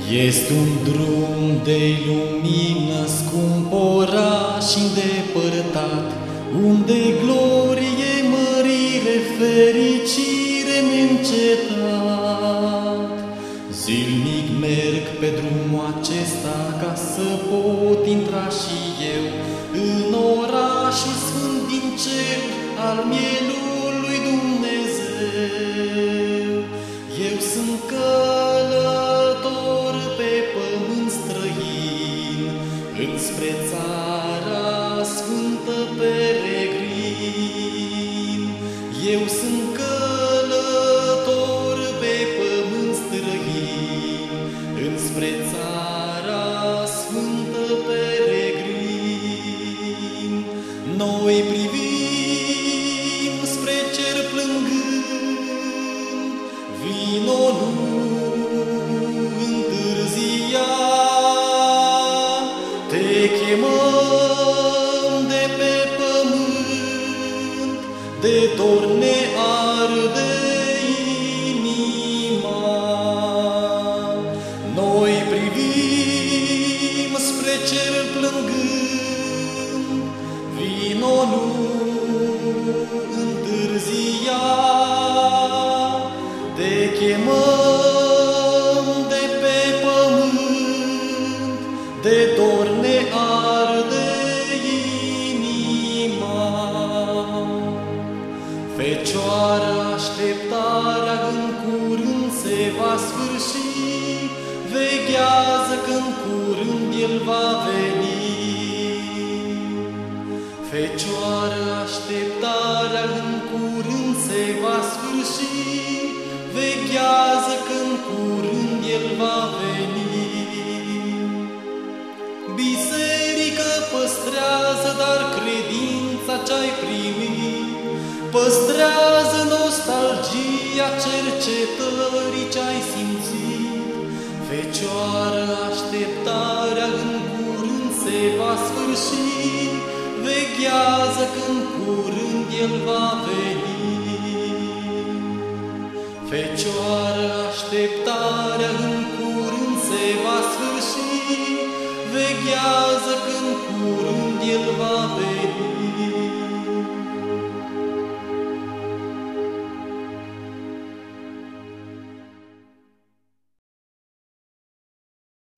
Este un drum de lumină scump, oraș îndepărtat, unde glorie, mărire, fericire neîncetat. Zilnic merg pe drumul acesta ca să pot intra și eu în orașul sfânt din cer al mielului Dumnezeu. Eu sunt călător pe pământ străin, înspre țara sfântă peregrin. Eu sunt călător pe pământ străin, înspre țara sfântă peregrin. Noi privim spre cer plângând, vino, nu întârzia. Te chemăm de pe pământ, de dor ne arde inima. Noi privim spre cer plângând, vino, nu întârzia. Te chemăm de pe pământ, de dor ne arde inima. Fecioară, așteptarea în curând se va sfârși, veghează că în curând El va veni. Fecioară, așteptarea în curând se va sfârși, veghează că în curând El va veni. Biserică, păstrează dar credința ce-ai primit, păstrează nostalgia cercetării ce-ai simțit. Fecioară, așteptarea în curând se va sfârși, veghează că în curând El va veni. Fecioară, așteptarea în curând se va sfârși, veghează că în curând El va veni.